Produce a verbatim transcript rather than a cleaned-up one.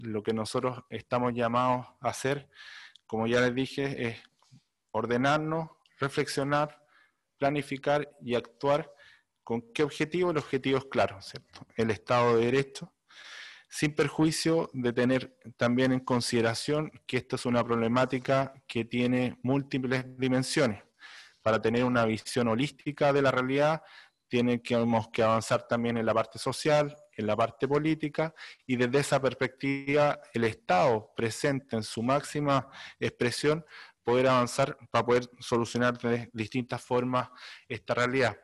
lo que nosotros estamos llamados a hacer, como ya les dije, es ordenarnos, reflexionar, planificar y actuar. ¿Con qué objetivo? El objetivo es claro, ¿cierto? El Estado de Derecho, sin perjuicio de tener también en consideración que esta es una problemática que tiene múltiples dimensiones. Para tener una visión holística de la realidad, tenemos que avanzar también en la parte social, en la parte política, y desde esa perspectiva el Estado presente en su máxima expresión, poder avanzar para poder solucionar de distintas formas esta realidad.